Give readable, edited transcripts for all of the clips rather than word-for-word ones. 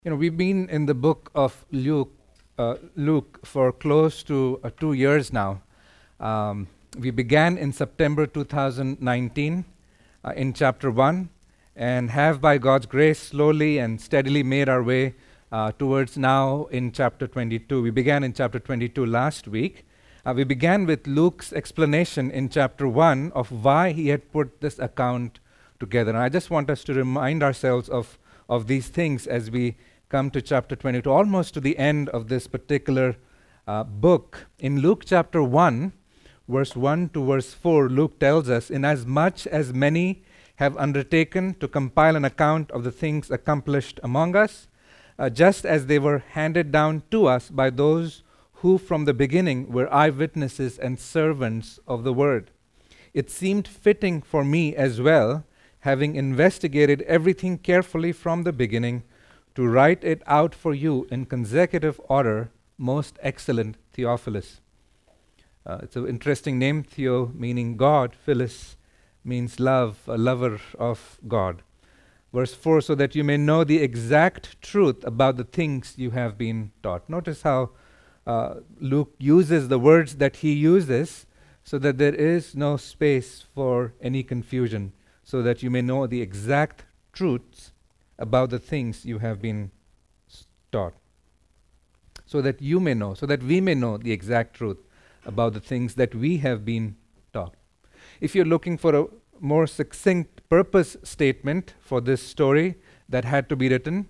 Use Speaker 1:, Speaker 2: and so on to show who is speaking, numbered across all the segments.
Speaker 1: We've been in the book of Luke for close to 2 years now. We began in September 2019 in chapter 1 and have, by God's grace, slowly and steadily made our way towards now in chapter 22. We began in chapter 22 last week. We began with Luke's explanation in chapter 1 of why he had put this account together. And I just want us to remind ourselves of these things as we come to chapter 22, almost to the end of this particular book. In Luke chapter 1, verse 1 to verse 4, Luke tells us, "Inasmuch as many have undertaken to compile an account of the things accomplished among us, just as they were handed down to us by those who from the beginning were eyewitnesses and servants of the word, it seemed fitting for me as well, having investigated everything carefully from the beginning, to write it out for you in consecutive order, most excellent Theophilus." It's an interesting name, Theo meaning God, Philus means love, a lover of God. Verse 4, "So that you may know the exact truth about the things you have been taught." Notice how Luke uses the words that he uses so that there is no space for any confusion, so that you may know the exact truths about the things you have been taught. So that you may know, so that we may know the exact truth about the things that we have been taught. If you're looking for a more succinct purpose statement for this story that had to be written,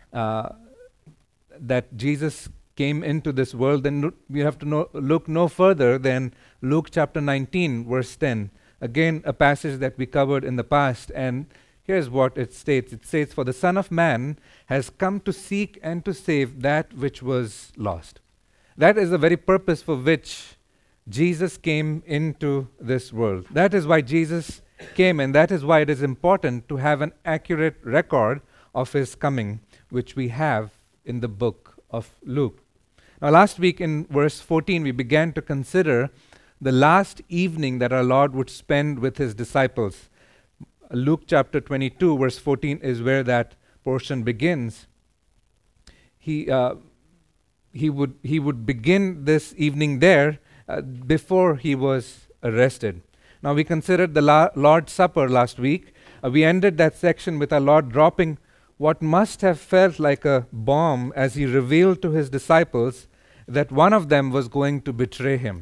Speaker 1: that Jesus came into this world, then you have to look no further than Luke chapter 19, verse 10. Again, a passage that we covered in the past, and here's what it states. It says, "For the Son of Man has come to seek and to save that which was lost." That is the very purpose for which Jesus came into this world. That is why Jesus came, and that is why it is important to have an accurate record of his coming, which we have in the book of Luke. Now, last week in verse 14, we began to consider the last evening that our Lord would spend with his disciples. Luke chapter 22, verse 14 is where that portion begins. He would begin this evening there before he was arrested. Now, we considered the Lord's Supper last week. We ended that section with our Lord dropping what must have felt like a bomb as he revealed to his disciples that one of them was going to betray him.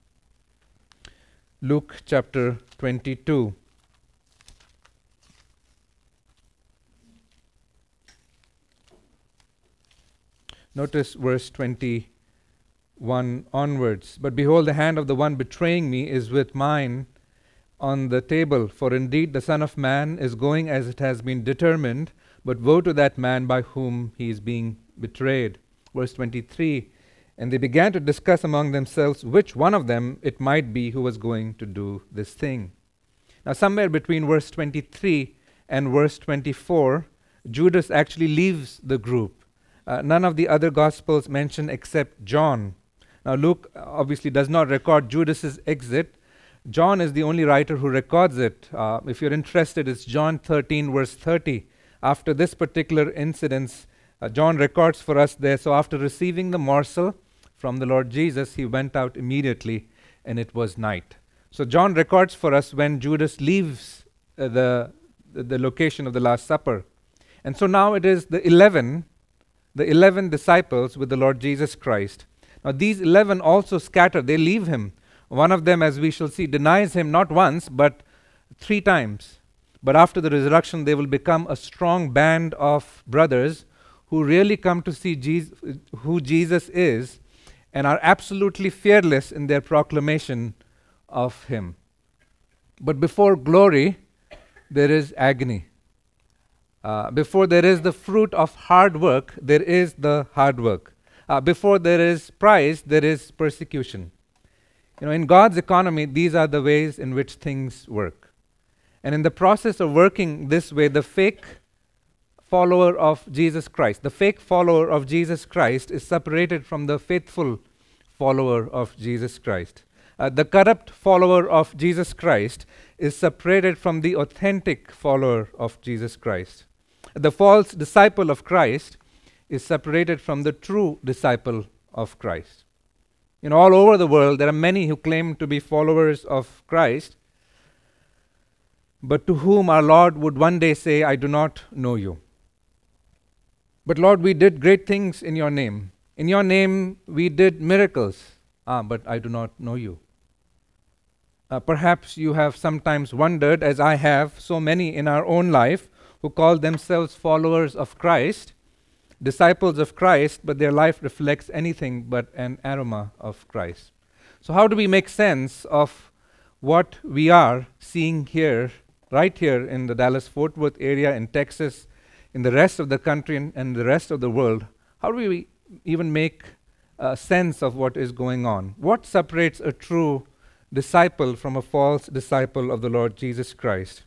Speaker 1: Luke chapter 22. Notice verse 21 onwards. "But behold, the hand of the one betraying me is with mine on the table. For indeed the Son of Man is going as it has been determined, but woe to that man by whom he is being betrayed." Verse 23, "And they began to discuss among themselves which one of them it might be who was going to do this thing." Now, somewhere between verse 23 and verse 24, Judas actually leaves the group. None of the other Gospels mention except John. Now, Luke obviously does not record Judas's exit. John is the only writer who records it. If you're interested, it's John 13, verse 30. After this particular incident, John records for us there. "So after receiving the morsel from the Lord Jesus, he went out immediately, and it was night." So John records for us when Judas leaves the location of the Last Supper. And so now it is the 11 disciples with the Lord Jesus Christ. Now these 11 also scatter. They leave him. One of them, as we shall see, denies him not once, but 3 times. But after the resurrection, they will become a strong band of brothers who really come to see who Jesus is and are absolutely fearless in their proclamation of him. But before glory, there is agony. Before there is the fruit of hard work, there is the hard work. Before there is prize, there is persecution. In God's economy, these are the ways in which things work. And in the process of working this way, the fake follower of Jesus Christ, is separated from the faithful follower of Jesus Christ. The corrupt follower of Jesus Christ is separated from the authentic follower of Jesus Christ. The false disciple of Christ is separated from the true disciple of Christ. All over the world, there are many who claim to be followers of Christ, but to whom our Lord would one day say, I do not know you. But Lord, we did great things in your name. In your name, we did miracles. But I do not know you. Perhaps you have sometimes wondered, as I have, so many in our own life who call themselves followers of Christ, disciples of Christ, but their life reflects anything but an aroma of Christ. So how do we make sense of what we are seeing here, right here in the Dallas-Fort Worth area, in Texas, in the rest of the country and the rest of the world? How do we even make sense of what is going on? What separates a true disciple from a false disciple of the Lord Jesus Christ?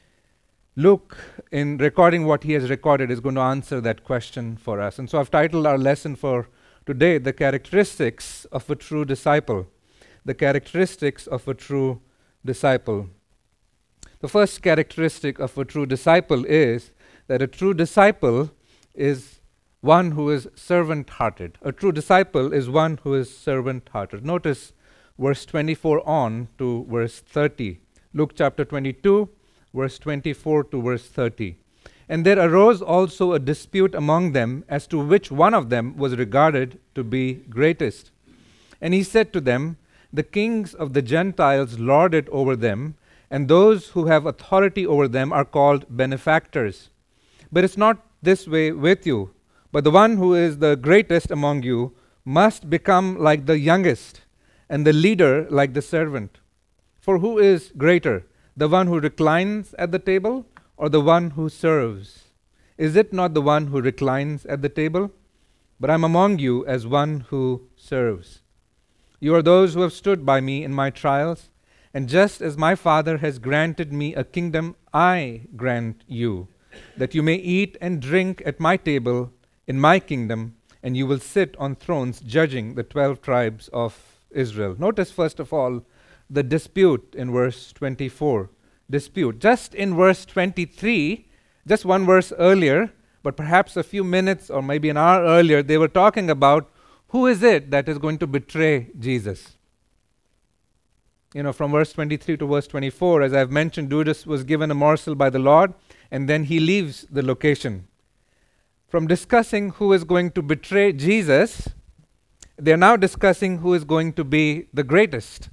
Speaker 1: Luke, in recording what he has recorded, is going to answer that question for us. And so I've titled our lesson for today, The Characteristics of a True Disciple. The characteristics of a true disciple. The first characteristic of a true disciple is that a true disciple is one who is servant-hearted. A true disciple is one who is servant-hearted. Notice verse 24 on to verse 30. Luke chapter 22, verse 24 to verse 30. And there arose also a dispute among them as to which one of them was regarded to be greatest. And he said to them, the kings of the Gentiles lord it over them, and those who have authority over them are called benefactors. But it's not this way with you. But the one who is the greatest among you must become like the youngest, and the leader like the servant. For who is greater, the one who reclines at the table, or the one who serves? Is it not the one who reclines at the table? But I am among you as one who serves. You are those who have stood by me in my trials, and just as my Father has granted me a kingdom, I grant you, that you may eat and drink at my table in my kingdom, and you will sit on thrones judging the 12 tribes of Israel. Notice first of all the dispute in verse 24. Dispute. Just in verse 23, just one verse earlier, but perhaps a few minutes or maybe an hour earlier, they were talking about who is it that is going to betray Jesus. From verse 23 to verse 24, as I've mentioned, Judas was given a morsel by the Lord, and then he leaves the location. From discussing who is going to betray Jesus, they're now discussing who is going to be the greatest.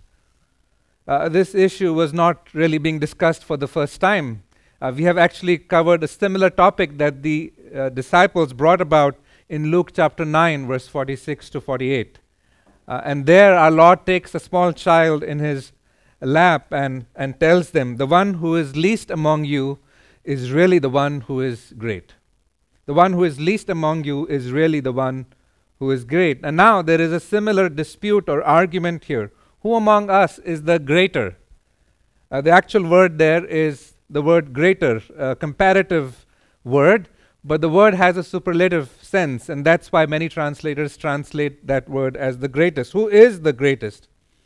Speaker 1: This issue was not really being discussed for the first time. We have actually covered a similar topic that the disciples brought about in Luke chapter 9, verse 46 to 48. And there our Lord takes a small child in his lap and tells them, the one who is least among you is really the one who is great. The one who is least among you is really the one who is great. And now there is a similar dispute or argument here. Who among us is the greater? The actual word there is the word greater, a comparative word, but the word has a superlative sense, and that's why many translators translate that word as the greatest. Who is the greatest?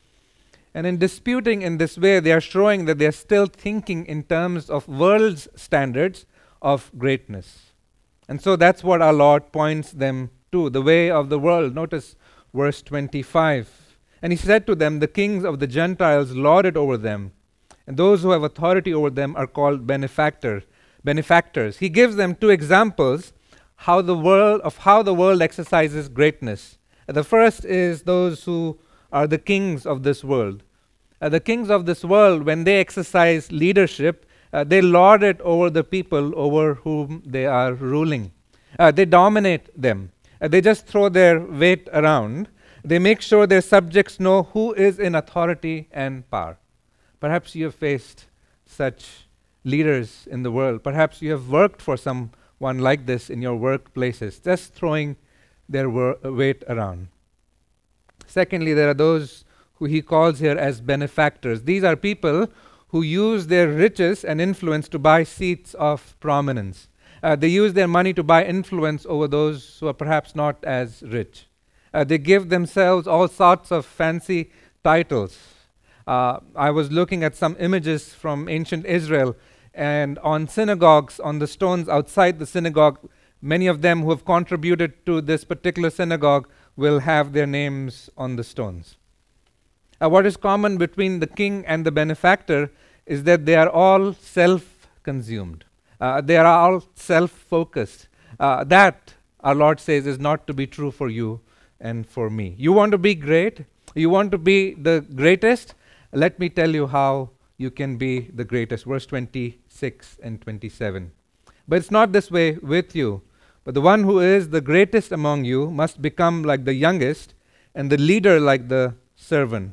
Speaker 1: And in disputing in this way, they are showing that they are still thinking in terms of world's standards of greatness. And so that's what our Lord points them to, the way of the world. Notice verse 25. And he said to them, the kings of the Gentiles lord it over them, and those who have authority over them are called benefactors. He gives them two examples how the world exercises greatness. The first is those who are the kings of this world. The kings of this world, when they exercise leadership, they lord it over the people over whom they are ruling. They dominate them. They just throw their weight around. They make sure their subjects know who is in authority and power. Perhaps you have faced such leaders in the world. Perhaps you have worked for someone like this in your workplaces, just throwing their weight around. Secondly, there are those who he calls here as benefactors. These are people who use their riches and influence to buy seats of prominence. They use their money to buy influence over those who are perhaps not as rich. They give themselves all sorts of fancy titles. I was looking at some images from ancient Israel, and on synagogues, on the stones outside the synagogue, Many of them who have contributed to this particular synagogue will have their names on the stones. What is common between the king and the benefactor is that they are all self-consumed. They are all self-focused. That, our Lord says, is not to be true for you and for me. You want to be great? You want to be the greatest? Let me tell you how you can be the greatest. Verse 26 and 27. But it's not this way with you. But the one who is the greatest among you must become like the youngest, and the leader like the servant.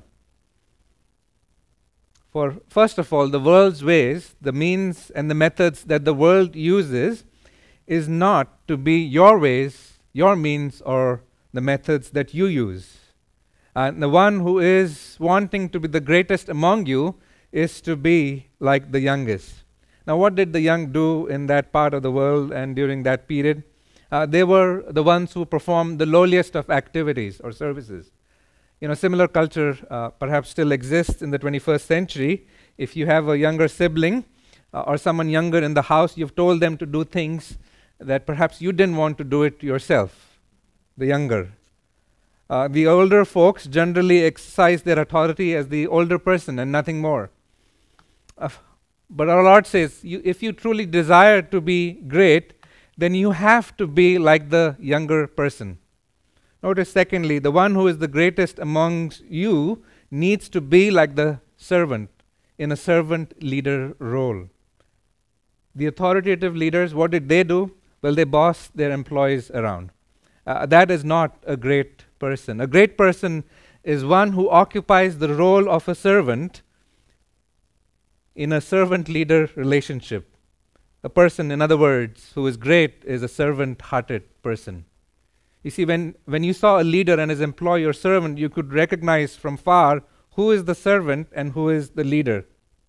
Speaker 1: For first of all, the world's ways, the means and the methods that the world uses, is not to be your ways, your means, or the methods that you use. And the one who is wanting to be the greatest among you is to be like the youngest. Now, what did the young do in that part of the world and during that period? They were the ones who performed the lowliest of activities or services. Similar culture perhaps still exists in the 21st century. If you have a younger sibling or someone younger in the house, you've told them to do things that perhaps you didn't want to do it yourself, the younger. The older folks generally exercise their authority as the older person and nothing more. But our Lord says, if you truly desire to be great, then you have to be like the younger person. Notice, secondly, the one who is the greatest amongst you needs to be like the servant in a servant leader role. The authoritative leaders, what did they do? Well, they boss their employees around. That is not a great person. A great person is one who occupies the role of a servant in a servant-leader relationship. A person, in other words, who is great is a servant-hearted person. You see, when you saw a leader and his employee or servant, you could recognize from far who is the servant and who is the leader.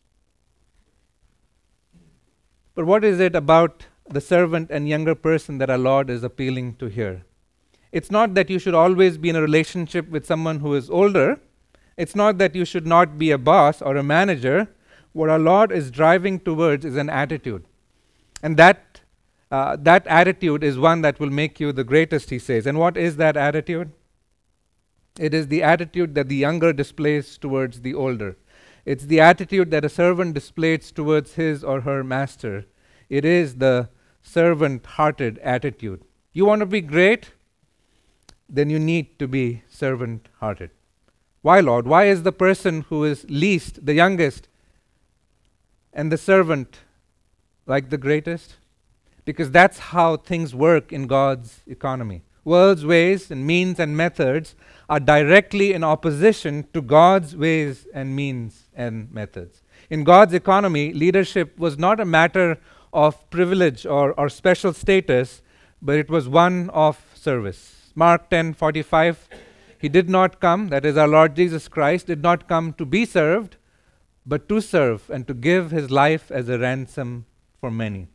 Speaker 1: But what is it about the servant and younger person that our Lord is appealing to here? It's not that you should always be in a relationship with someone who is older. It's not that you should not be a boss or a manager. What our Lord is driving towards is an attitude. And that attitude is one that will make you the greatest, he says. And what is that attitude? It is the attitude that the younger displays towards the older. It's the attitude that a servant displays towards his or her master. It is the servant-hearted attitude. You want to be great? Then you need to be servant-hearted. Why, Lord? Why is the person who is least, the youngest, and the servant like the greatest? Because that's how things work in God's economy. World's ways and means and methods are directly in opposition to God's ways and means and methods. In God's economy, leadership was not a matter of privilege or special status, but it was one of service. Mark 10:45, he did not come, that is our Lord Jesus Christ, did not come to be served, but to serve and to give his life as a ransom for many.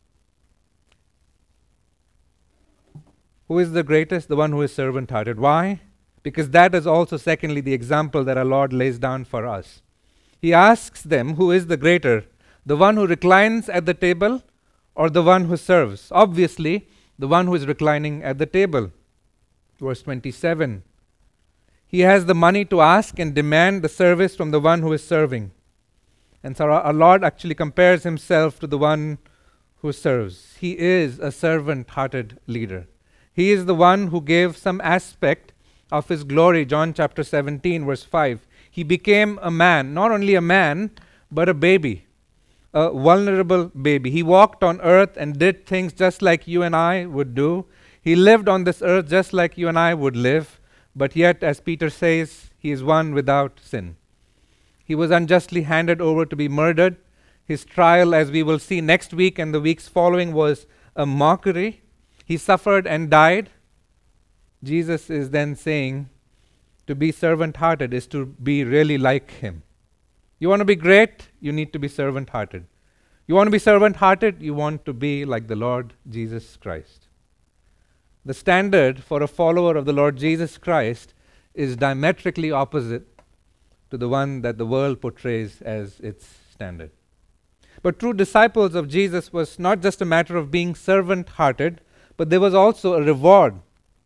Speaker 1: Who is the greatest? The one who is servant-hearted. Why? Because that is also, secondly, the example that our Lord lays down for us. He asks them, who is the greater? The one who reclines at the table or the one who serves? Obviously, the one who is reclining at the table. Verse 27. He has the money to ask and demand the service from the one who is serving. And so our Lord actually compares himself to the one who serves. He is a servant-hearted leader. He is the one who gave some aspect of his glory. John chapter 17, verse 5. He became a man, not only a man, but a baby, a vulnerable baby. He walked on earth and did things just like you and I would do. He lived on this earth just like you and I would live. But yet, as Peter says, he is one without sin. He was unjustly handed over to be murdered. His trial, as we will see next week and the weeks following, was a mockery. He suffered and died. Jesus is then saying, to be servant-hearted is to be really like him. You want to be great? You need to be servant-hearted. You want to be servant-hearted? You want to be like the Lord Jesus Christ. The standard for a follower of the Lord Jesus Christ is diametrically opposite to the one that the world portrays as its standard. But true disciples of Jesus was not just a matter of being servant-hearted, but there was also a reward,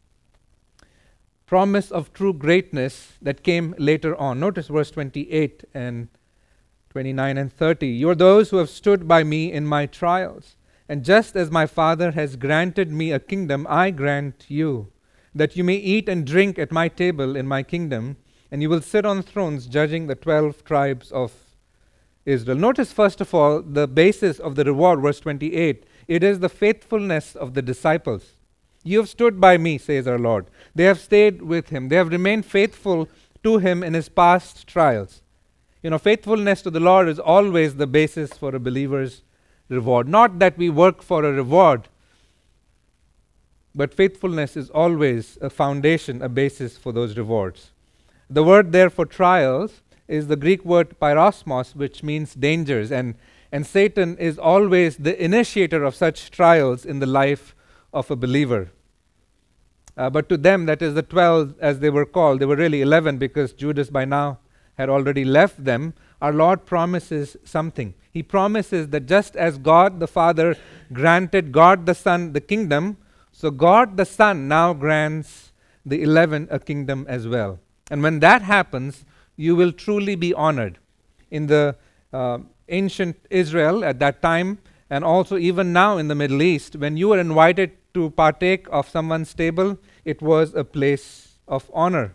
Speaker 1: promise of true greatness that came later on. Notice verse 28 and 29 and 30. You are those who have stood by me in my trials. And just as my Father has granted me a kingdom, I grant you, that you may eat and drink at my table in my kingdom, and you will sit on thrones judging the 12 tribes of Israel. Notice, first of all, the basis of the reward, verse 28. It is the faithfulness of the disciples. You have stood by me, says our Lord. They have stayed with him. They have remained faithful to him in his past trials. Faithfulness to the Lord is always the basis for a believer's reward. Not that we work for a reward, but faithfulness is always a foundation, a basis for those rewards. The word there for trials is the Greek word pyrosmos, which means dangers, and Satan is always the initiator of such trials in the life of a believer. But to them, that is the 12 as they were called, they were really 11 because Judas by now had already left them. Our Lord promises something. He promises that just as God the Father granted God the Son the kingdom, so God the Son now grants the 11 a kingdom as well. And when that happens, you will truly be honored. In the ancient Israel at that time, and also even now in the Middle East, when you were invited to partake of someone's table, it was a place of honor.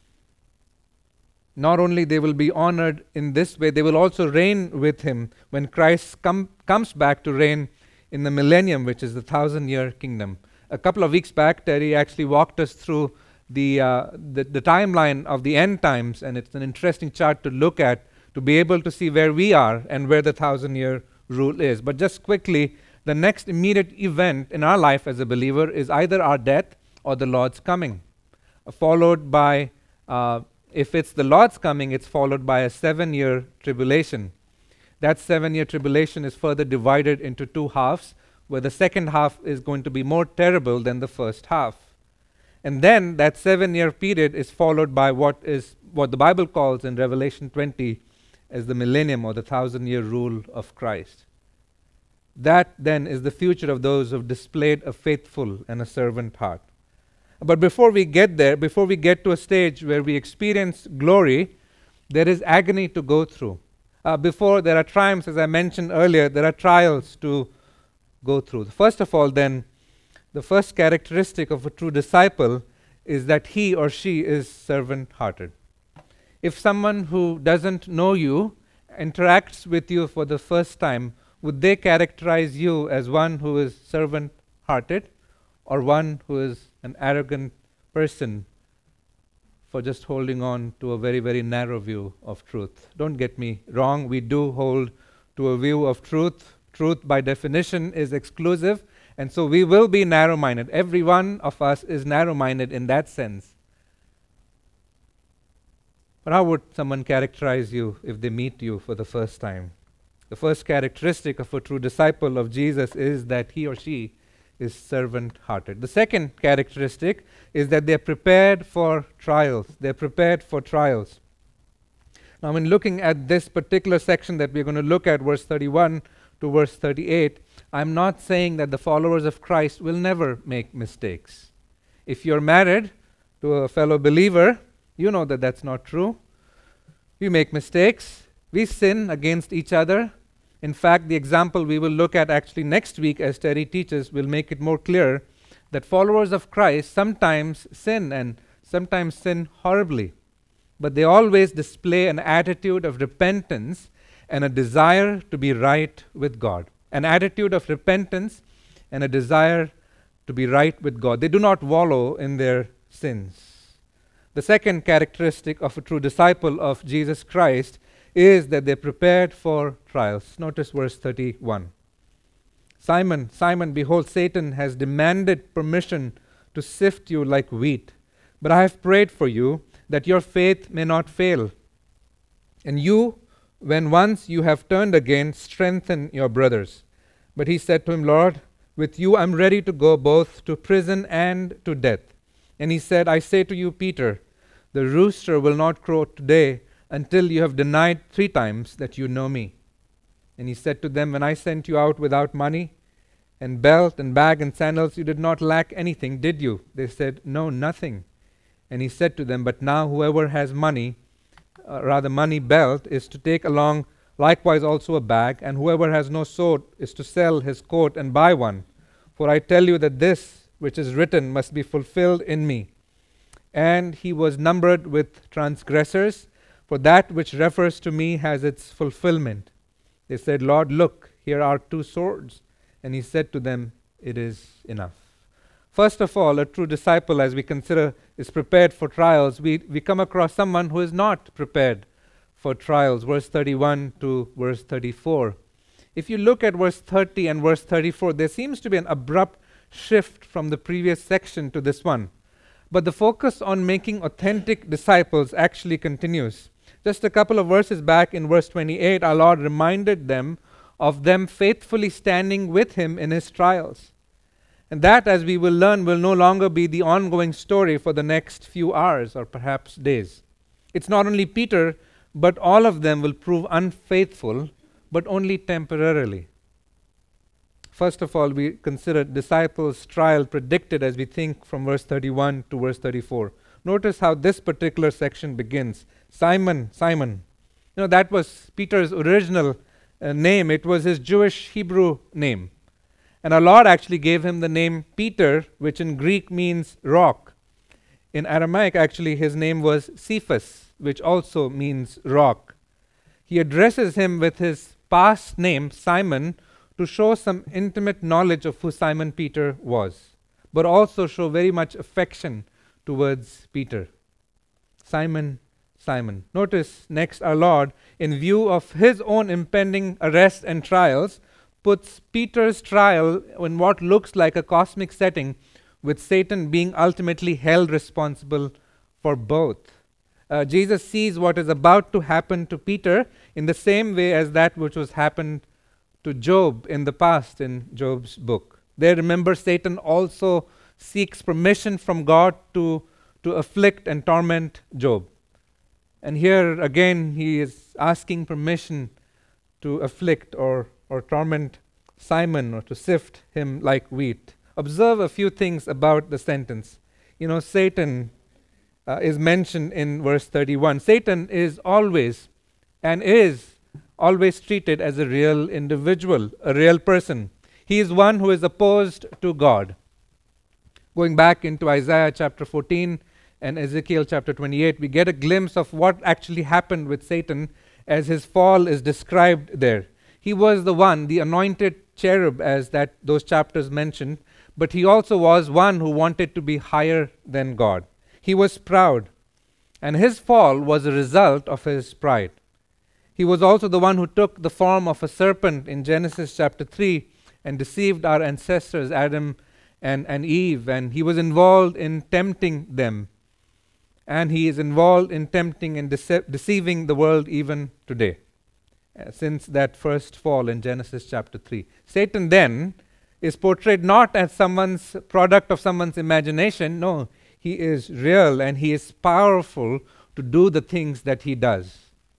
Speaker 1: Not only they will be honored in this way, they will also reign with him when Christ comes back to reign in the millennium, which is the 1,000-year kingdom. A couple of weeks back, Terry actually walked us through the timeline of the end times, and it's an interesting chart to look at to be able to see where we are and where the 1,000-year rule is. But just quickly, the next immediate event in our life as a believer is either our death or the Lord's coming, followed by if it's the Lord's coming, it's followed by a 7-year tribulation. That 7-year tribulation is further divided into two halves, where the second half is going to be more terrible than the first half. And then that 7-year period is followed by what the Bible calls in Revelation 20 as the millennium or the 1,000-year rule of Christ. That then is the future of those who have displayed a faithful and a servant heart. But before we get there, before we get to a stage where we experience glory, there is agony to go through. Before there are triumphs, as I mentioned earlier, there are trials to go through. First of all, then, the first characteristic of a true disciple is that he or she is servant-hearted. If someone who doesn't know you interacts with you for the first time, would they characterize you as one who is servant-hearted or one who is an arrogant person for just holding on to a very, very narrow view of truth? Don't get me wrong, we do hold to a view of truth. Truth by definition is exclusive, and so we will be narrow-minded. Every one of us is narrow-minded in that sense. But how would someone characterize you if they meet you for the first time? The first characteristic of a true disciple of Jesus is that he or she is servant-hearted. The second characteristic is that they're prepared for trials. They're prepared for trials. Now, when looking at this particular section that we're going to look at, verse 31 to verse 38, I'm not saying that the followers of Christ will never make mistakes. If you're married to a fellow believer, you know that that's not true. We make mistakes. We sin against each other. In fact, the example we will look at actually next week as Terry teaches will make it more clear that followers of Christ sometimes sin and sometimes sin horribly. But they always display an attitude of repentance and a desire to be right with God. An attitude of repentance and a desire to be right with God. They do not wallow in their sins. The second characteristic of a true disciple of Jesus Christ is that they're prepared for trials. Notice verse 31. Simon, Simon, behold, Satan has demanded permission to sift you like wheat, but I have prayed for you that your faith may not fail. And you, when once you have turned again, strengthen your brothers. But he said to him, Lord, with you I'm ready to go both to prison and to death. And he said, I say to you, Peter, the rooster will not crow today until you have denied 3 times that you know me. And he said to them, when I sent you out without money, and belt and bag and sandals, you did not lack anything, did you? They said, no, nothing. And he said to them, but now whoever has money, money belt, is to take along likewise also a bag, and whoever has no sword is to sell his coat and buy one. For I tell you that this which is written must be fulfilled in me. And he was numbered with transgressors, for that which refers to me has its fulfillment. They said, Lord, look, here are 2 swords. And he said to them, it is enough. First of all, a true disciple, as we consider, is prepared for trials. We come across someone who is not prepared for trials, verse 31 to verse 34. If you look at verse 30 and verse 34, there seems to be an abrupt shift from the previous section to this one. But the focus on making authentic disciples actually continues. Just a couple of verses back in verse 28, our Lord reminded them of them faithfully standing with him in his trials. And that, as we will learn, will no longer be the ongoing story for the next few hours or perhaps days. It's not only Peter, but all of them will prove unfaithful, but only temporarily. First of all, we consider disciples' trial predicted as we think from verse 31 to verse 34. Notice how this particular section begins. Simon, Simon. That was Peter's original name. It was his Jewish Hebrew name. And our Lord actually gave him the name Peter, which in Greek means rock. In Aramaic, actually, his name was Cephas, which also means rock. He addresses him with his past name, Simon, to show some intimate knowledge of who Simon Peter was, but also show very much affection towards Peter. Simon, Simon. Notice next our Lord, in view of his own impending arrest and trials, puts Peter's trial in what looks like a cosmic setting, with Satan being ultimately held responsible for both. Jesus sees what is about to happen to Peter in the same way as that which was happened to Job in the past in Job's book. There, remember, Satan also seeks permission from God to afflict and torment Job. And here again, he is asking permission to afflict or torment Simon, or to sift him like wheat. Observe a few things about the sentence. Satan is mentioned in verse 31. Satan is always treated as a real individual, a real person. He is one who is opposed to God. Going back into Isaiah chapter 14 and Ezekiel chapter 28, we get a glimpse of what actually happened with Satan as his fall is described there. He was the one, the anointed cherub, as those chapters mentioned, but he also was one who wanted to be higher than God. He was proud, and his fall was a result of his pride. He was also the one who took the form of a serpent in Genesis chapter 3 and deceived our ancestors Adam and Eve, and he was involved in tempting them. And he is involved in tempting and deceiving the world even today, since that first fall in Genesis chapter 3. Satan then is portrayed not as someone's product of someone's imagination. No, he is real and he is powerful to do the things that he does.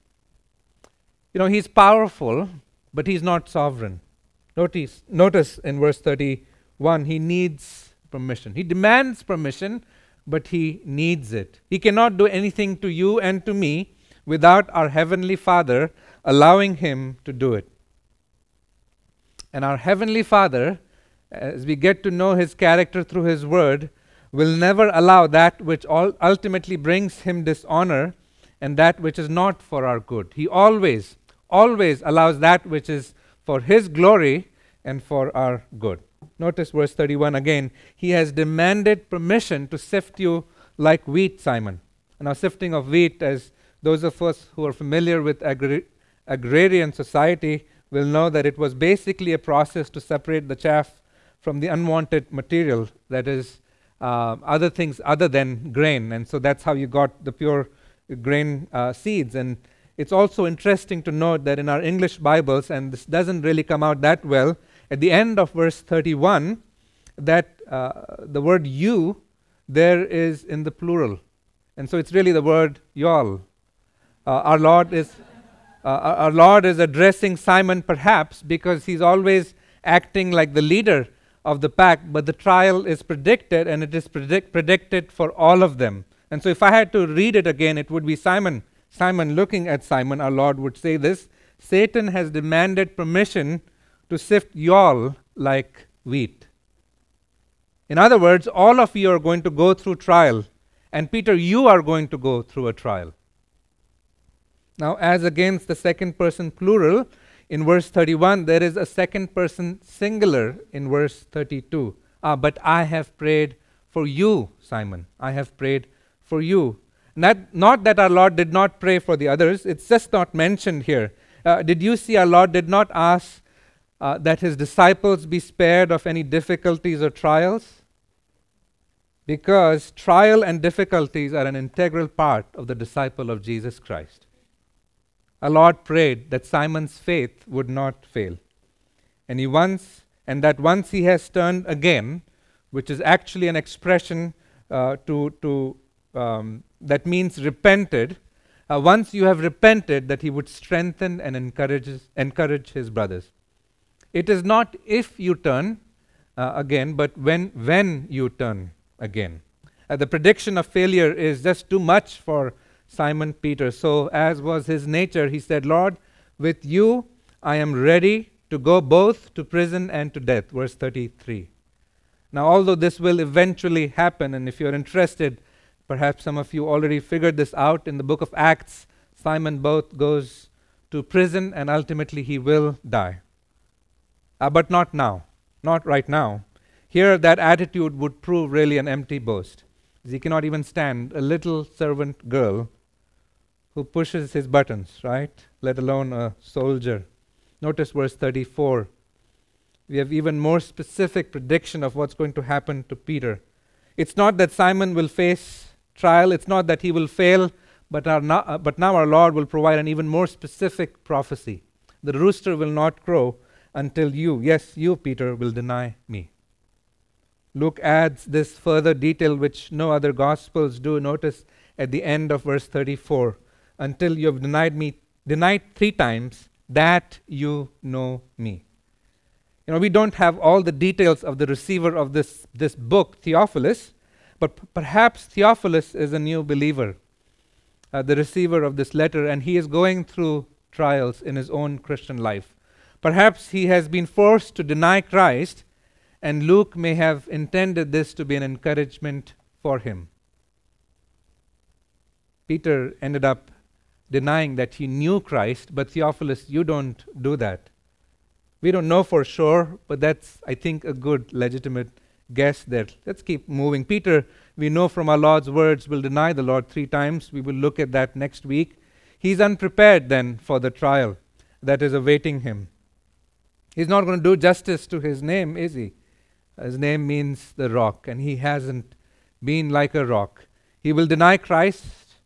Speaker 1: He's powerful, but he's not sovereign. Notice in verse 31, he needs permission. He demands permission, but he needs it. He cannot do anything to you and to me without our Heavenly Father allowing him to do it. And our Heavenly Father, as we get to know his character through his word, will never allow that which ultimately brings him dishonor and that which is not for our good. He always allows that which is for his glory and for our good. Notice verse 31 again. He has demanded permission to sift you like wheat, Simon. Now, sifting of wheat, as those of us who are familiar with agrarian society will know, that it was basically a process to separate the chaff from the unwanted material, that is, other things other than grain. And so that's how you got the pure grain seeds. And it's also interesting to note that in our English Bibles, and this doesn't really come out that well, at the end of verse 31, that the word you there is in the plural. And so it's really the word y'all. Our Lord is addressing Simon perhaps because he's always acting like the leader of the pack, but the trial is predicted, and it is predicted for all of them. And so if I had to read it again, it would be Simon. Simon, looking at Simon, our Lord would say this: Satan has demanded permission to sift y'all like wheat. In other words, all of you are going to go through trial. And Peter, you are going to go through a trial. Now, as against the second person plural, in verse 31, there is a second person singular in verse 32. But I have prayed for you, Simon. I have prayed for you. Not that our Lord did not pray for the others. It's just not mentioned here. Did you see our Lord did not ask that his disciples be spared of any difficulties or trials? Because trial and difficulties are an integral part of the disciple of Jesus Christ. Our Lord prayed that Simon's faith would not fail. And that once he has turned again, which is actually an expression that means repented, once you have repented, that he would strengthen and encourage his brothers. It is not if you turn again, but when you turn again. The prediction of failure is just too much for Simon Peter. So, as was his nature, he said, Lord, with you I am ready to go both to prison and to death. Verse 33. Now, although this will eventually happen, and if you're interested, perhaps some of you already figured this out in the book of Acts, Simon both goes to prison and ultimately he will die. But not now, not right now. Here, that attitude would prove really an empty boast. He cannot even stand a little servant girl who pushes his buttons, right? Let alone a soldier. Notice verse 34. We have even more specific prediction of what's going to happen to Peter. It's not that Simon will face trial. It's not that he will fail. But now our Lord will provide an even more specific prophecy. The rooster will not crow until you, yes, you, Peter, will deny me. Luke adds this further detail which no other Gospels do. Notice at the end of verse 34, until you have denied 3 times that you know me. We don't have all the details of the receiver of this book, Theophilus, but perhaps Theophilus is a new believer, the receiver of this letter, and he is going through trials in his own Christian life. Perhaps he has been forced to deny Christ, and Luke may have intended this to be an encouragement for him. Peter ended up denying that he knew Christ, but Theophilus, you don't do that. We don't know for sure, but that's, I think, a good, legitimate guess there. Let's keep moving. Peter, we know from our Lord's words, will deny the Lord 3 times. We will look at that next week. He's unprepared then for the trial that is awaiting him. He's not going to do justice to his name, is he? His name means the rock, and he hasn't been like a rock. He will deny Christ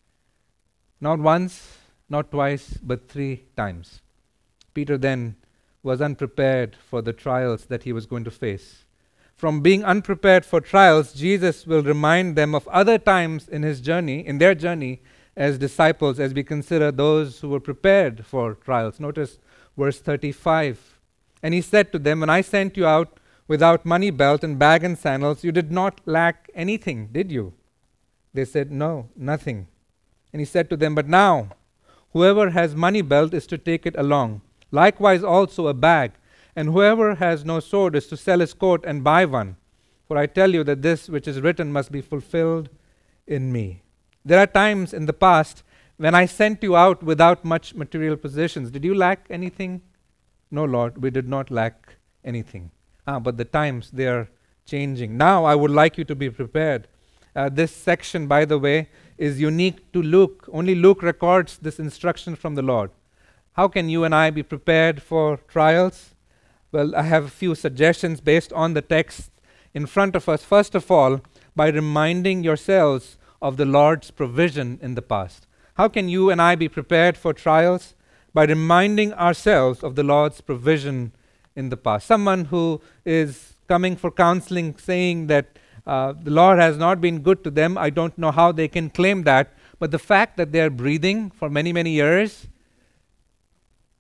Speaker 1: not once, not twice, but 3 times. Peter then was unprepared for the trials that he was going to face. From being unprepared for trials, Jesus will remind them of other times in their journey as disciples, as we consider those who were prepared for trials. Notice verse 35. And he said to them, when I sent you out without money belt and bag and sandals, you did not lack anything, did you? They said, no, nothing. And he said to them, but now, whoever has money belt is to take it along. Likewise also a bag. And whoever has no sword is to sell his coat and buy one. For I tell you that this which is written must be fulfilled in me. There are times in the past when I sent you out without much material possessions. Did you lack anything? No, Lord, we did not lack anything. But the times, they are changing. Now I would like you to be prepared. This section, by the way, is unique to Luke. Only Luke records this instruction from the Lord. How can you and I be prepared for trials? Well, I have a few suggestions based on the text in front of us. First of all, by reminding yourselves of the Lord's provision in the past. How can you and I be prepared for trials? By reminding ourselves of the Lord's provision in the past. Someone who is coming for counseling saying that the Lord has not been good to them, I don't know how they can claim that, but the fact that they are breathing for many, many years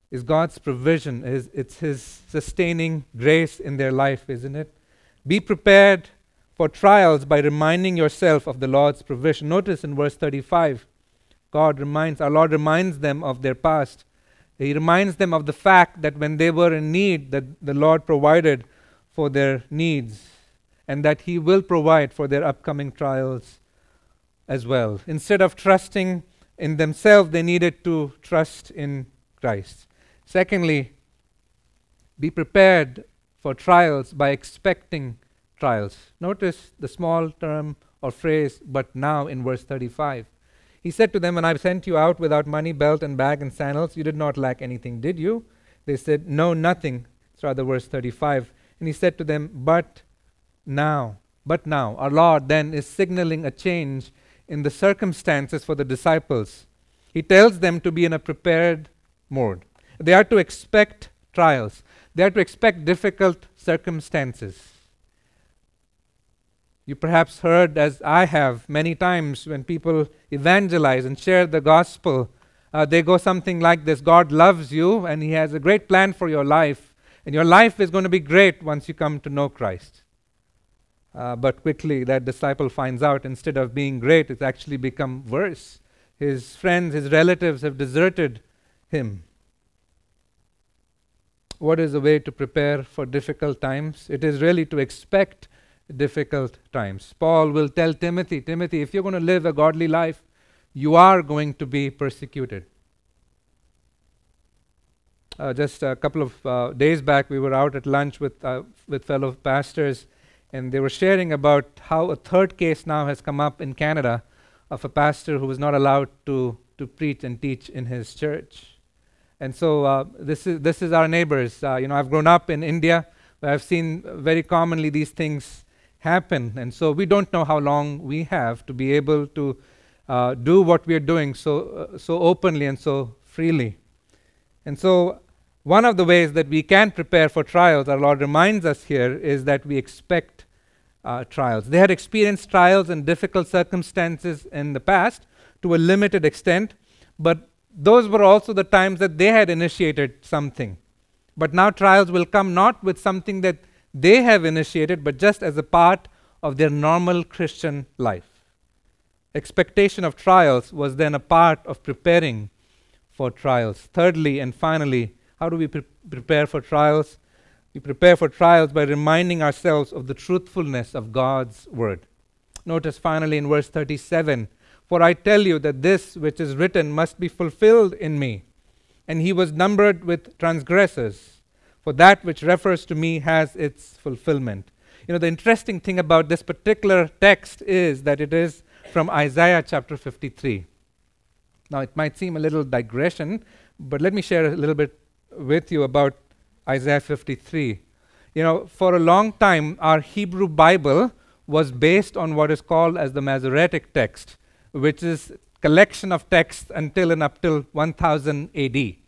Speaker 1: is God's provision. It's His sustaining grace in their life, isn't it? Be prepared for trials by reminding yourself of the Lord's provision. Notice in verse 35, our Lord reminds them of their past. He reminds them of the fact that when they were in need, that the Lord provided for their needs, and that He will provide for their upcoming trials as well. Instead of trusting in themselves, they needed to trust in Christ. Secondly, be prepared for trials by expecting trials. Notice the small term or phrase, but now, in verse 35. He said to them, "When I sent you out without money, belt and bag and sandals, you did not lack anything, did you?" They said, "No, nothing." It's rather verse 35. And He said to them, But now. Our Lord then is signaling a change in the circumstances for the disciples. He tells them to be in a prepared mode. They are to expect trials. They are to expect difficult circumstances. You perhaps heard, as I have many times, when people evangelize and share the gospel, they go something like this: God loves you and He has a great plan for your life, and your life is going to be great once you come to know Christ. But quickly that disciple finds out, instead of being great, it's actually become worse. His friends, his relatives have deserted him. What is the way to prepare for difficult times? It is really to expect difficult times. Paul will tell Timothy, if you're going to live a godly life, you are going to be persecuted. Just a couple of days back, we were out at lunch with fellow pastors, and they were sharing about how a third case now has come up in Canada of a pastor who was not allowed to preach and teach in his church. And so this is our neighbors. I've grown up in India, where I've seen very commonly these things happen. And so we don't know how long we have to be able to do what we are doing so openly and so freely. And so one of the ways that we can prepare for trials, our Lord reminds us here, is that we expect trials. They had experienced trials and difficult circumstances in the past to a limited extent, but those were also the times that they had initiated something. But now trials will come not with something that they have initiated, but just as a part of their normal Christian life. Expectation of trials was then a part of preparing for trials. Thirdly and finally, how do we prepare for trials? We prepare for trials by reminding ourselves of the truthfulness of God's word. Notice finally in verse 37, "For I tell you that this which is written must be fulfilled in me. And he was numbered with transgressors. For that which refers to me has its fulfillment." The interesting thing about this particular text is that it is from Isaiah chapter 53. Now, it might seem a little digression, but let me share a little bit with you about Isaiah 53. For a long time, our Hebrew Bible was based on what is called as the Masoretic text, which is collection of texts until and up till 1000 AD.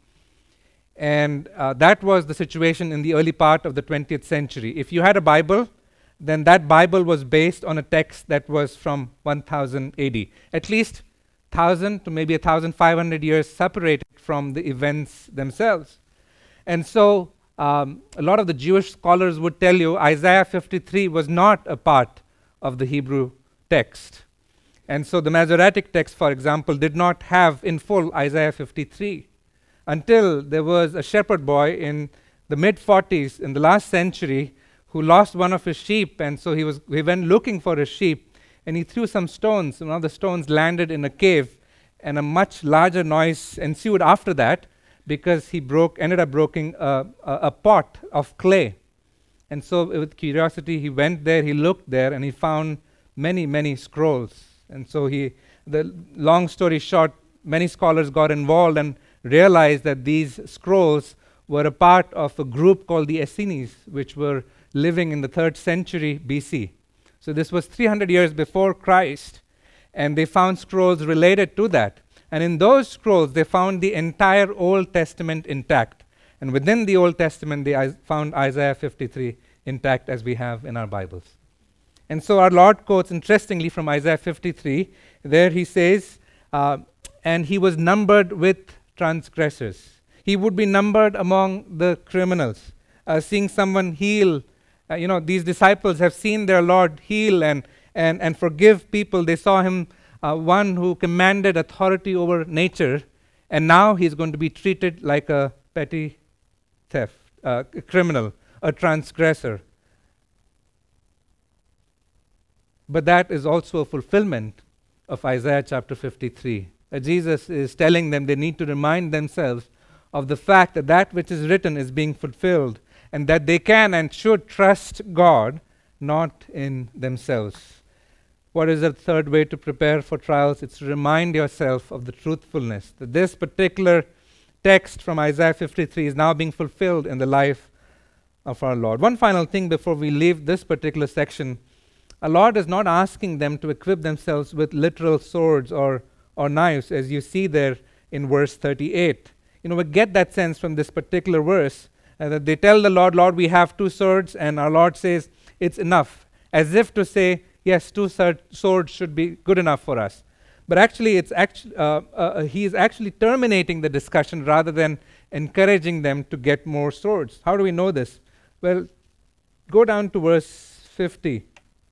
Speaker 1: And that was the situation in the early part of the 20th century. If you had a Bible, then that Bible was based on a text that was from 1000 AD. At least 1000 to maybe 1500 years separated from the events themselves. And so a lot of the Jewish scholars would tell you Isaiah 53 was not a part of the Hebrew text. And so the Masoretic text, for example, did not have in full Isaiah 53 until there was a shepherd boy in the mid-40s in the last century who lost one of his sheep, and so he went looking for his sheep, and he threw some stones, and one of the stones landed in a cave, and a much larger noise ensued after that because he ended up breaking a pot of clay. And so with curiosity, he went there, he looked there, and he found many, many scrolls. And so the long story short, many scholars got involved and realized that these scrolls were a part of a group called the Essenes, which were living in the 3rd century BC. So this was 300 years before Christ, and they found scrolls related to that. And in those scrolls, they found the entire Old Testament intact. And within the Old Testament, they found Isaiah 53 intact as we have in our Bibles. And so our Lord quotes, interestingly, from Isaiah 53. There he says, and he was numbered with transgressors. He would be numbered among the criminals. Seeing someone heal, these disciples have seen their Lord heal and forgive people. They saw him one who commanded authority over nature, and now he's going to be treated like a petty theft, a criminal, a transgressor. But that is also a fulfillment of Isaiah chapter 53. Jesus is telling them they need to remind themselves of the fact that that which is written is being fulfilled, and that they can and should trust God, not in themselves. What is the third way to prepare for trials? It's to remind yourself of the truthfulness, that this particular text from Isaiah 53 is now being fulfilled in the life of our Lord. One final thing before we leave this particular section. Our Lord is not asking them to equip themselves with literal swords or knives, as you see there in verse 38. We get that sense from this particular verse, that they tell the Lord, Lord, we have 2 swords, and our Lord says, it's enough, as if to say, yes, 2 swords should be good enough for us. But actually, he is actually terminating the discussion rather than encouraging them to get more swords. How do we know this? Well, go down to verse 50,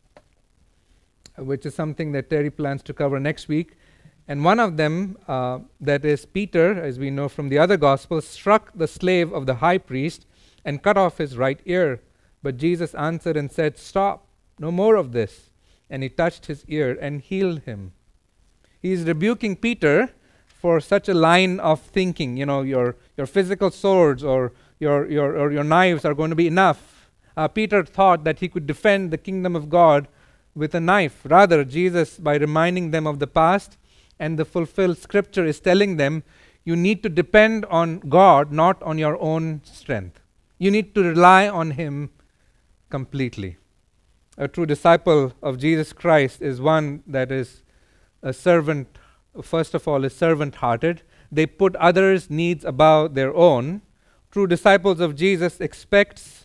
Speaker 1: which is something that Terry plans to cover next week. And one of them, that is Peter, as we know from the other Gospels, struck the slave of the high priest and cut off his right ear. But Jesus answered and said, stop, no more of this. And he touched his ear and healed him. He is rebuking Peter for such a line of thinking. Your physical swords or your knives are going to be enough. Peter thought that he could defend the kingdom of God with a knife. Rather, Jesus, by reminding them of the past and the fulfilled scripture, is telling them, you need to depend on God, not on your own strength. You need to rely on him completely. A true disciple of Jesus Christ is one that is a servant, first of all, is servant-hearted. They put others' needs above their own. True disciples of Jesus expect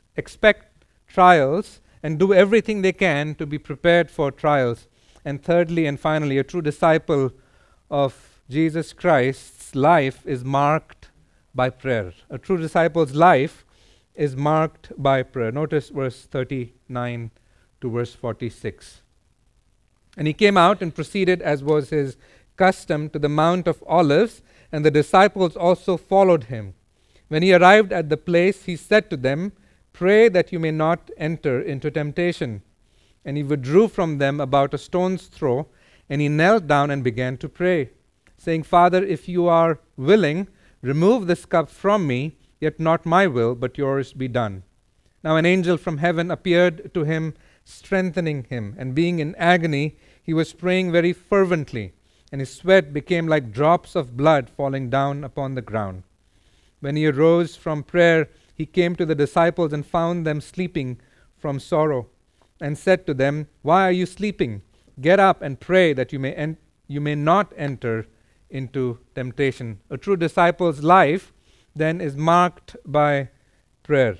Speaker 1: trials and do everything they can to be prepared for trials. And thirdly and finally, a true disciple of Jesus Christ's life is marked by prayer. A true disciple's life is marked by prayer. Notice verse 39 to verse 46. And he came out and proceeded, as was his custom, to the Mount of Olives, and the disciples also followed him. When he arrived at the place, he said to them, pray that you may not enter into temptation. And he withdrew from them about a stone's throw, and he knelt down and began to pray, saying, Father, if you are willing, remove this cup from me, yet not my will, but yours be done. Now an angel from heaven appeared to him, strengthening him, and being in agony, he was praying very fervently, and his sweat became like drops of blood falling down upon the ground. When he arose from prayer, he came to the disciples and found them sleeping from sorrow, and said to them, why are you sleeping? Get up and pray that you may not enter into temptation. A true disciple's life then is marked by prayer.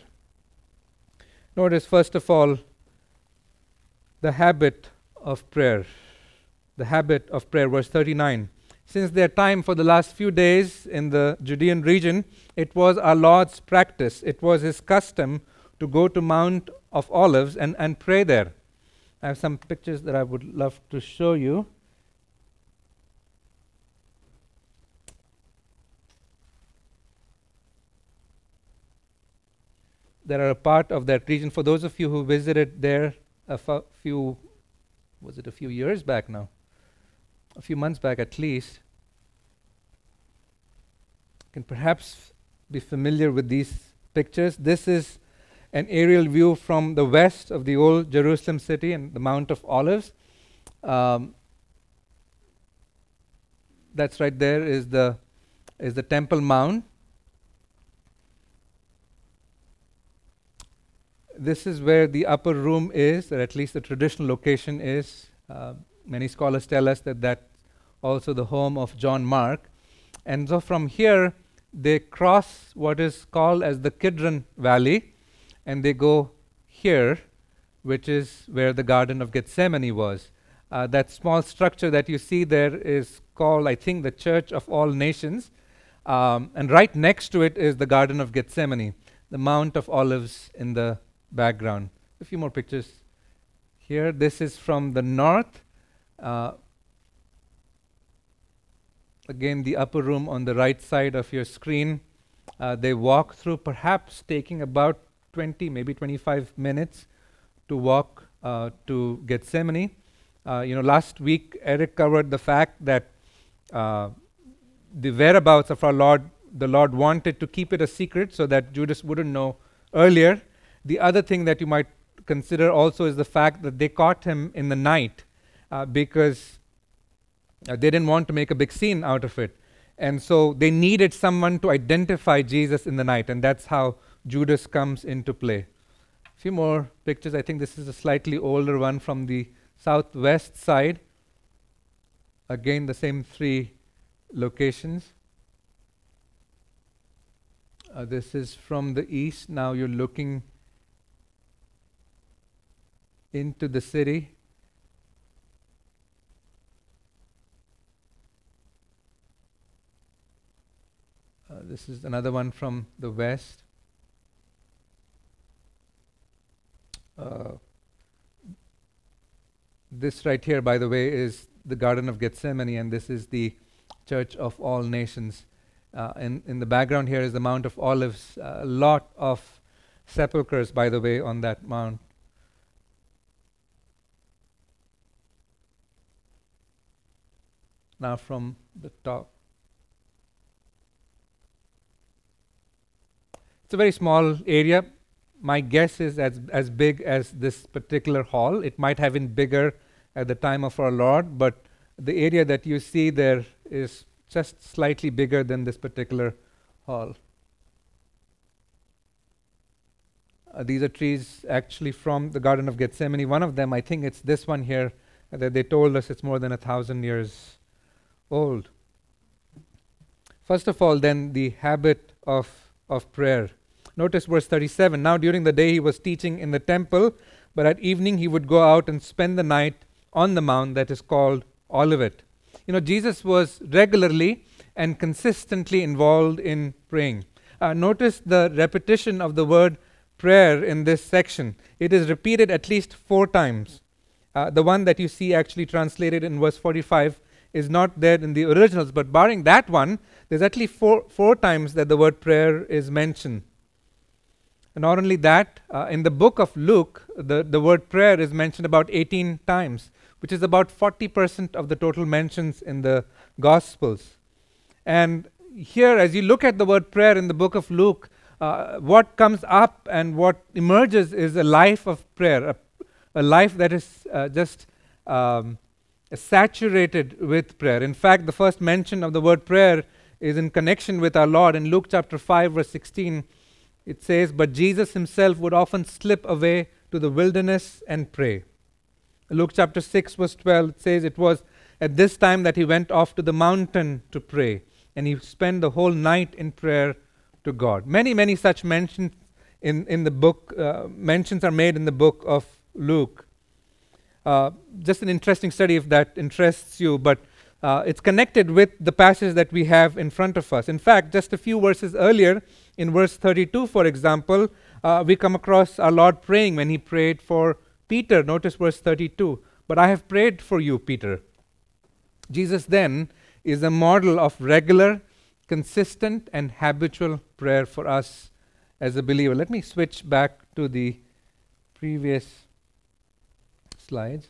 Speaker 1: Notice, first of all, the habit of prayer. The habit of prayer, verse 39. Since their time for the last few days in the Judean region, it was our Lord's practice. It was his custom to go to Mount of Olives and pray there. I have some pictures that I would love to show you. That are a part of that region. For those of you who visited there a few years back now? A few months back at least. Can perhaps be familiar with these pictures. This is an aerial view from the west of the old Jerusalem city and the Mount of Olives. That's right there is the Temple Mount. This is where the upper room is, or at least the traditional location is. Many scholars tell us that that's also the home of John Mark. And so from here, they cross what is called as the Kidron Valley, and they go here, which is where the Garden of Gethsemane was. That small structure that you see there is called, I think, the Church of All Nations. And right next to it is the Garden of Gethsemane, the Mount of Olives in the background. A few more pictures here. This is from the north. Again, the upper room on the right side of your screen. They walk through, perhaps taking about 20, maybe 25 minutes to walk to Gethsemane. Last week Eric covered the fact that the whereabouts of our Lord, the Lord wanted to keep it a secret so that Judas wouldn't know earlier. The other thing that you might consider also is the fact that they caught him in the night because they didn't want to make a big scene out of it. And so they needed someone to identify Jesus in the night, and that's how Judas comes into play. A few more pictures. I think this is a slightly older one from the southwest side. Again, the same three locations. This is from the east. Now you're looking into the city. This is another one from the west. This right here, by the way, is the Garden of Gethsemane, and this is the Church of All Nations. In the background here is the Mount of Olives. A lot of sepulchres, by the way, on that mount. Now from the top. It's a very small area. My guess is as big as this particular hall. It might have been bigger at the time of our Lord, but the area that you see there is just slightly bigger than this particular hall. These are trees actually from the Garden of Gethsemane. One of them, I think it's this one here, that they told us it's more than 1,000 years old. First of all, then, the habit of prayer. Notice verse 37. Now during the day he was teaching in the temple, but at evening he would go out and spend the night on the mount that is called Olivet. Jesus was regularly and consistently involved in praying. Notice the repetition of the word prayer in this section. It is repeated at least 4 times. The one that you see actually translated in verse 45 is not there in the originals, but barring that one, there's at least four times that the word prayer is mentioned. And not only that, in the book of Luke, the word prayer is mentioned about 18 times, which is about 40% of the total mentions in the Gospels. And here, as you look at the word prayer in the book of Luke, what comes up and what emerges is a life of prayer, a life that is just saturated with prayer. In fact, the first mention of the word prayer is in connection with our Lord. In Luke chapter 5, verse 16, it says, "But Jesus himself would often slip away to the wilderness and pray." Luke chapter 6, verse 12, it says, "It was at this time that he went off to the mountain to pray, and he spent the whole night in prayer to God." Many such mentions in the book, mentions are made in the book of Luke. Just an interesting study if that interests you, but it's connected with the passage that we have in front of us. In fact, just a few verses earlier, in verse 32, for example, we come across our Lord praying when he prayed for Peter. Notice verse 32. "But I have prayed for you, Peter." Jesus then is a model of regular, consistent, and habitual prayer for us as a believer. Let me switch back to the previous slides.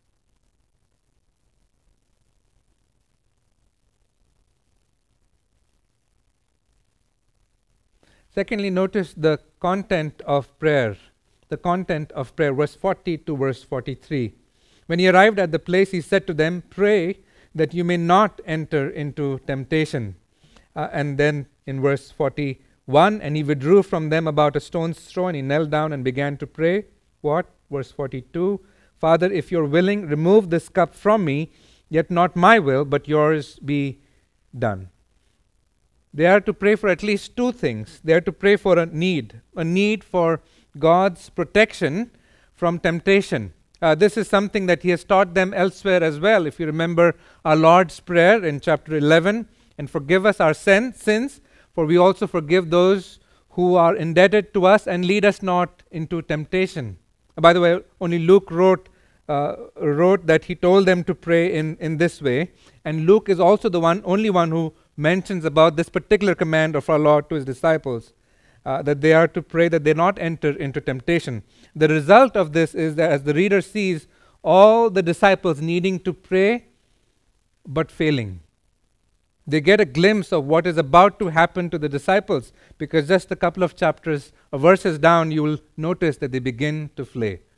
Speaker 1: Secondly, notice the content of prayer. The content of prayer, verse 40 to verse 43. "When he arrived at the place, he said to them, 'Pray that you may not enter into temptation.'" And then in verse 41, "And he withdrew from them about a stone's throw, and he knelt down and began to pray." What? Verse 42, "Father, if you're willing, remove this cup from me, yet not my will, but yours be done." They are to pray for at least 2 things. They are to pray for a need for God's protection from temptation. This is something that he has taught them elsewhere as well. If you remember our Lord's Prayer in chapter 11 and forgive us our sins, for we also forgive those who are indebted to us, and lead us not into temptation. By the way, only Luke wrote that he told them to pray in this way, and Luke is also the only one who mentions about this particular command of our Lord to his disciples, that they are to pray that they not enter into temptation. The result of this is that as the reader sees all the disciples needing to pray but failing, they get a glimpse of what is about to happen to the disciples, because just a couple of chapters or verses down, you will notice that they begin to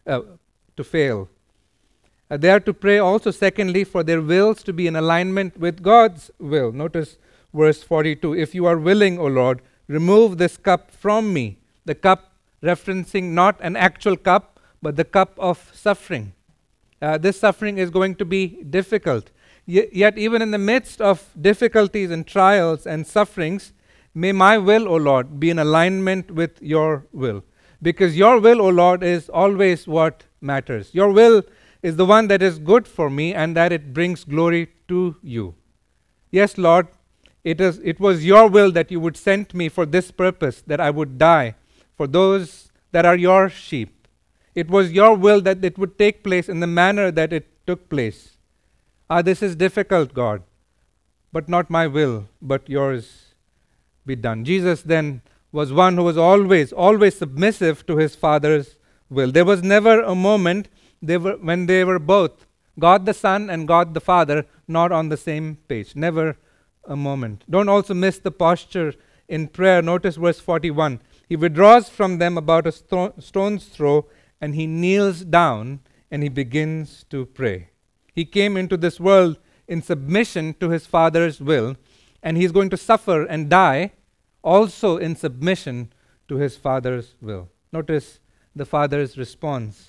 Speaker 1: fail. They are to pray also, secondly, for their wills to be in alignment with God's will. Notice verse 42. If you are willing, O Lord, remove this cup from me. The cup referencing not an actual cup, but the cup of suffering. This suffering is going to be difficult. Yet even in the midst of difficulties and trials and sufferings, may my will, O Lord, be in alignment with your will. Because your will, O Lord, is always what matters. Your will is the one that is good for me, and that it brings glory to you. Yes, Lord, it was your will that you would send me for this purpose, that I would die for those that are your sheep. It was your will that it would take place in the manner that it took place. This is difficult, God, but not my will, but yours be done. Jesus then was one who was always submissive to his Father's will. There was never a moment when they were both, God the Son and God the Father, not on the same page. Never a moment. Don't also miss the posture in prayer. Notice verse 41. He withdraws from them about a stone's throw, and he kneels down and he begins to pray. He came into this world in submission to his Father's will, and he's going to suffer and die also in submission to his Father's will. Notice the Father's response.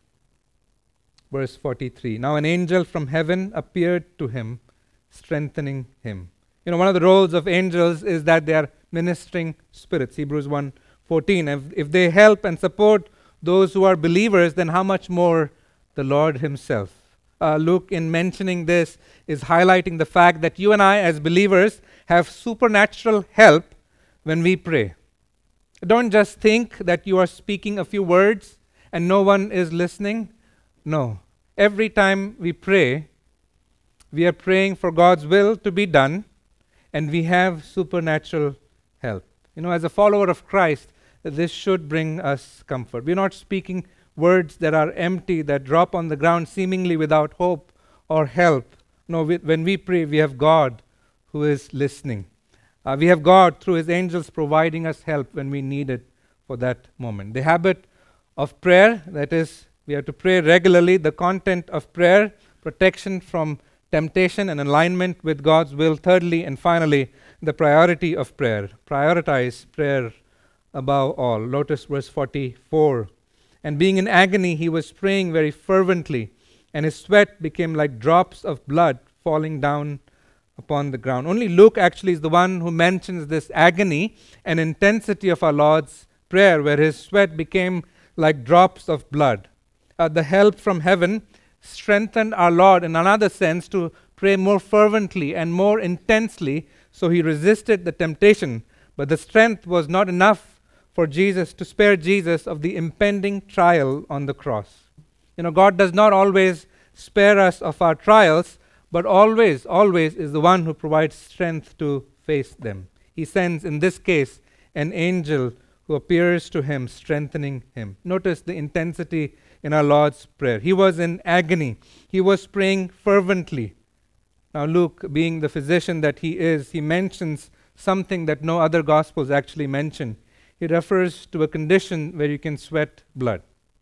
Speaker 1: Verse 43. Now an angel from heaven appeared to him, strengthening him. One of the roles of angels is that they are ministering spirits. Hebrews 1:14. If they help and support those who are believers, then how much more the Lord himself. Luke, in mentioning this, is highlighting the fact that you and I as believers have supernatural help when we pray. Don't just think that you are speaking a few words and no one is listening. No. Every time we pray, we are praying for God's will to be done, and we have supernatural help. As a follower of Christ, this should bring us comfort. We're not speaking words that are empty, that drop on the ground seemingly without hope or help. No, when we pray, we have God who is listening. We have God through his angels providing us help when we need it for that moment. The habit of prayer, that is, we have to pray regularly. The content of prayer, protection from temptation and alignment with God's will. Thirdly and finally, the priority of prayer. Prioritize prayer above all. Notice verse 44. And being in agony, he was praying very fervently, and his sweat became like drops of blood falling down upon the ground. Only Luke actually is the one who mentions this agony and intensity of our Lord's prayer, where his sweat became like drops of blood. The help from heaven strengthened our Lord in another sense to pray more fervently and more intensely, so he resisted the temptation. But the strength was not enough for Jesus to spare Jesus of the impending trial on the cross. God does not always spare us of our trials, but always is the one who provides strength to face them. He sends, in this case, an angel who appears to him, strengthening him. Notice the intensity in our Lord's prayer. He was in agony. He was praying fervently. Now Luke, being the physician that he is, he mentions something that no other Gospels actually mention. He refers to a condition where you can sweat blood.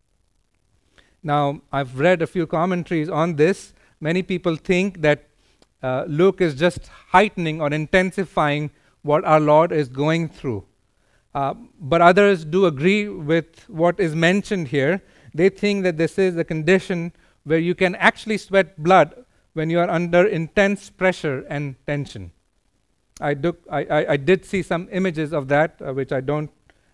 Speaker 1: Now, I've read a few commentaries on this. Many people think that Luke is just heightening or intensifying what our Lord is going through. But others do agree with what is mentioned here. They think that this is a condition where you can actually sweat blood when you are under intense pressure and tension. I did see some images of that, which I don't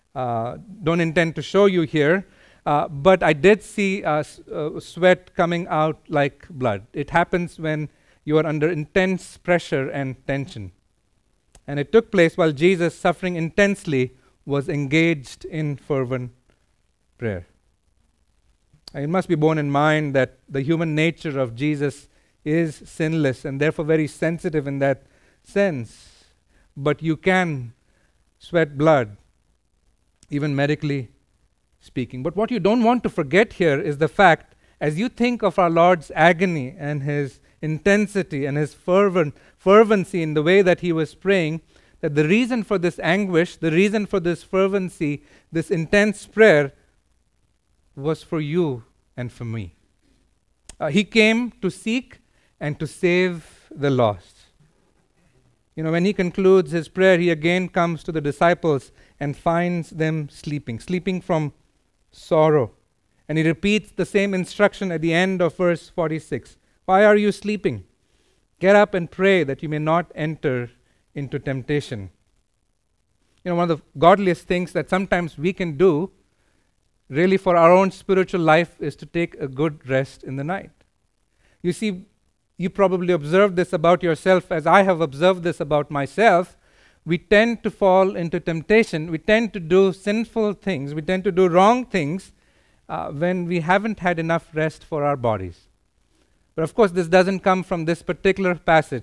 Speaker 1: intend to show you here. But I did see sweat coming out like blood. It happens when you are under intense pressure and tension. And it took place while Jesus, suffering intensely, was engaged in fervent prayer. It must be borne in mind that the human nature of Jesus is sinless and therefore very sensitive in that sense. But you can sweat blood, even medically speaking. But what you don't want to forget here is the fact, as you think of our Lord's agony and his intensity and his fervency in the way that he was praying, that the reason for this anguish, the reason for this fervency, this intense prayer was for you and for me. He came to seek and to save the lost. When he concludes his prayer, he again comes to the disciples and finds them sleeping from sorrow. And he repeats the same instruction at the end of verse 46. Why are you sleeping? Get up and pray that you may not enter into temptation. One of the godliest things that sometimes we can do really for our own spiritual life is to take a good rest in the night. You see, you probably observed this about yourself as I have observed this about myself. We tend to fall into temptation. We tend to do sinful things. We tend to do wrong things when we haven't had enough rest for our bodies. But of course, this doesn't come from this particular passage.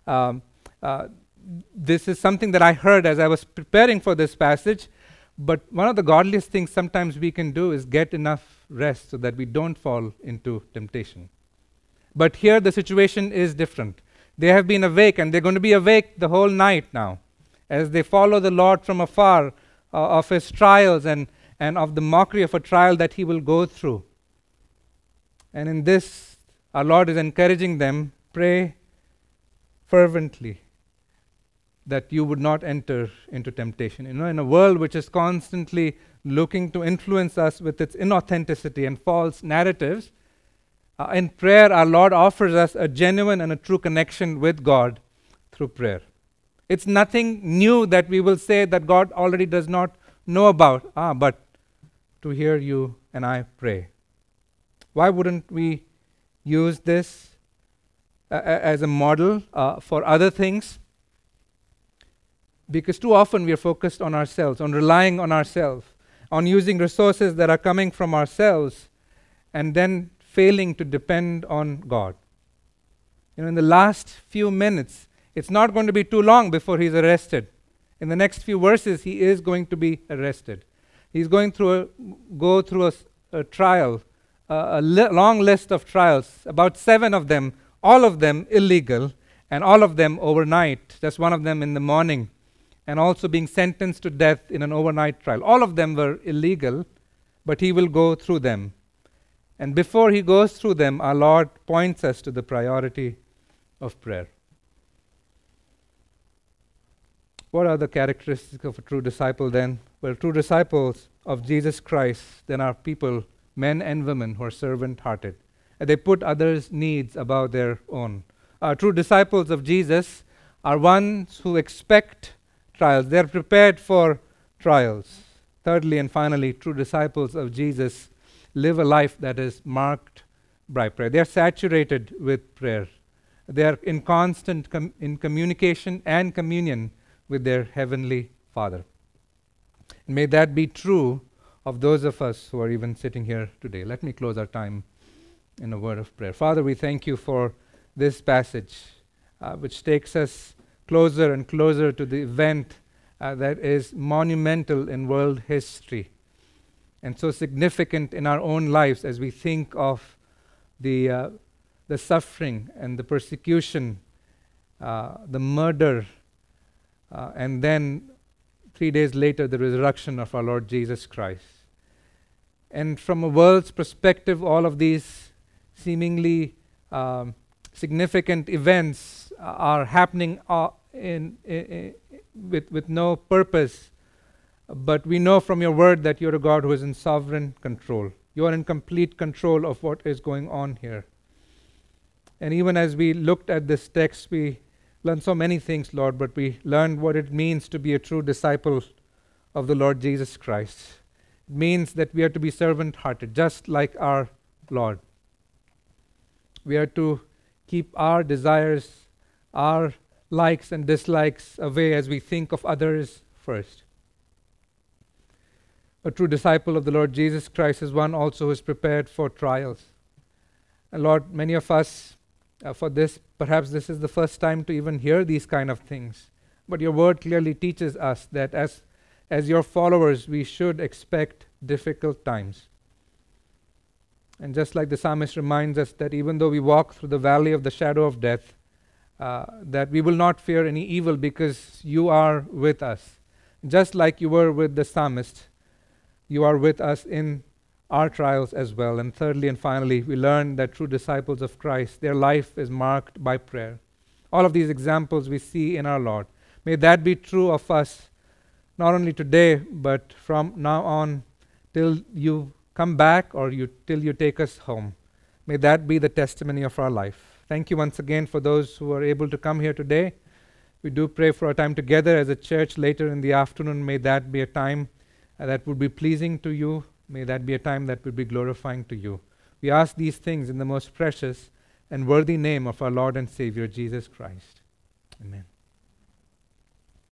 Speaker 1: This is something that I heard as I was preparing for this passage. But one of the godliest things sometimes we can do is get enough rest so that we don't fall into temptation. But here the situation is different. They have been awake and they're going to be awake the whole night now as they follow the Lord from afar of his trials and of the mockery of a trial that he will go through. And in this, our Lord is encouraging them, pray fervently that you would not enter into temptation. In a world which is constantly looking to influence us with its inauthenticity and false narratives, in prayer, our Lord offers us a genuine and a true connection with God through prayer. It's nothing new that we will say that God already does not know about, but to hear you and I pray. Why wouldn't we use this as a model for other things? Because too often we are focused on ourselves, on relying on ourselves, on using resources that are coming from ourselves, and then failing to depend on God. In the last few minutes, it's not going to be too long before he's arrested. In the next few verses, he is going to be arrested. He's going to go through a trial, long list of trials, about 7 of them, all of them illegal, and all of them overnight, just one of them in the morning, and also being sentenced to death in an overnight trial. All of them were illegal, but he will go through them. And before he goes through them, our Lord points us to the priority of prayer. What are the characteristics of a true disciple then? Well, true disciples of Jesus Christ then are people, men and women, who are servant-hearted. And they put others' needs above their own. True disciples of Jesus are ones who expect trials. They're prepared for trials. Thirdly and finally, true disciples of Jesus live a life that is marked by prayer. They are saturated with prayer. They are in constant in communication and communion with their Heavenly Father. And may that be true of those of us who are even sitting here today. Let me close our time in a word of prayer. Father, we thank you for this passage, which takes us closer and closer to the event that is monumental in world history and so significant in our own lives as we think of the suffering and the persecution, the murder, and then 3 days later the resurrection of our Lord Jesus Christ. And from a world's perspective, all of these seemingly significant events are happening with no purpose. But we know from your word that you're a God who is in sovereign control. You are in complete control of what is going on here. And even as we looked at this text, we learned so many things, Lord, but we learned what it means to be a true disciple of the Lord Jesus Christ. It means that we are to be servant-hearted, just like our Lord. We are to keep our desires, our likes and dislikes away as we think of others first. A true disciple of the Lord Jesus Christ is one also who is prepared for trials. And Lord, many of us, perhaps this is the first time to even hear these kind of things. But your word clearly teaches us that as your followers, we should expect difficult times. And just like the psalmist reminds us that even though we walk through the valley of the shadow of death, that we will not fear any evil because you are with us. Just like you were with the psalmist, you are with us in our trials as well. And thirdly and finally, we learn that true disciples of Christ, their life is marked by prayer. All of these examples we see in our Lord. May that be true of us, not only today, but from now on till you come back or till you take us home. May that be the testimony of our life. Thank you once again for those who are able to come here today. We do pray for our time together as a church later in the afternoon. May that be a time that would be pleasing to you. May that be a time that would be glorifying to you. We ask these things in the most precious and worthy name of our Lord and Savior, Jesus Christ.